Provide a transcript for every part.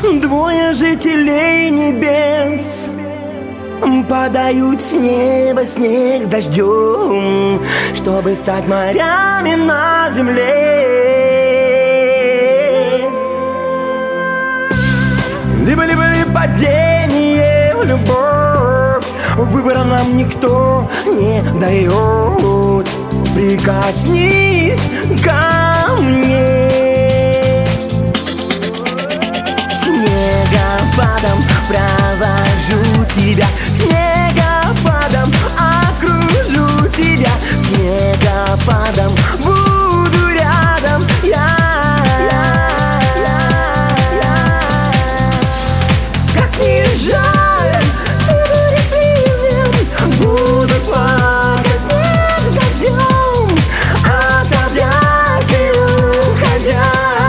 Двое жителей небес подают с неба снег с дождем, чтобы стать морями на земле. Либо падение в любовь, выбора нам никто не дает. Прикоснись ко мне. Снегопадом провожу тебя, снегопадом окружу тебя, снегопадом буду рядом я. Как не жаль, ты будешь ливнем, буду плакать снег дождем, отоплять и уходя.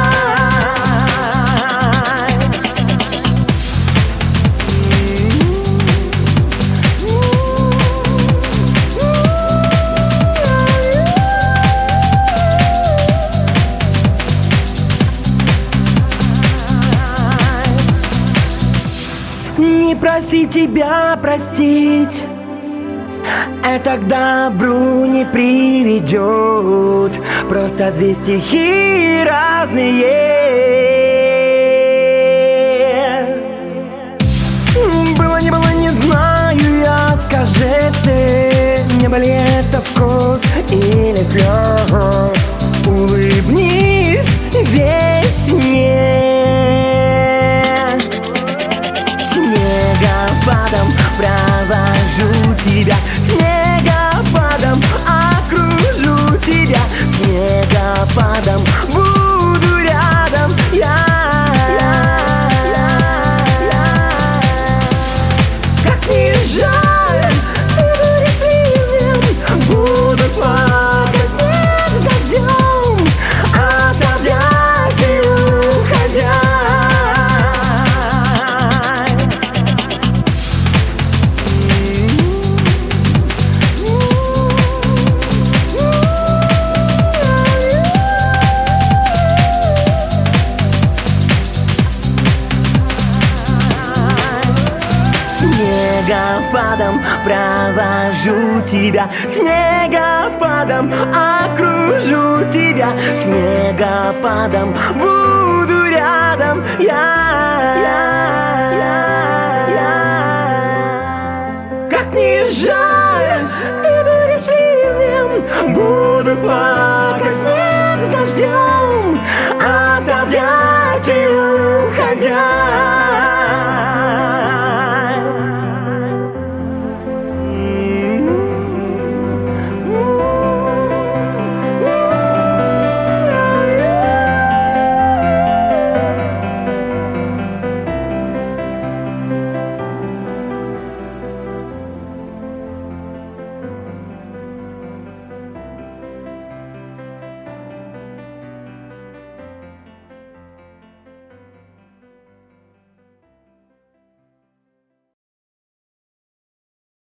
Не проси тебя простить, это к добру не приведет. Просто две стихии разные. Было, не было, не знаю я, скажи ты, не был ли это вкус или слез. Улыбнись весне. Снегопадом провожу тебя, снегопадом окружу тебя, снегопадом буду рядом я. Как не жаль, ты будешь ливнем, буду плакать снег дождем, отоплять и уходя. Снегопадом провожу тебя, снегопадом окружу тебя, снегопадом буду рядом Как не жаль, ты будешь ливнем, буду плакать.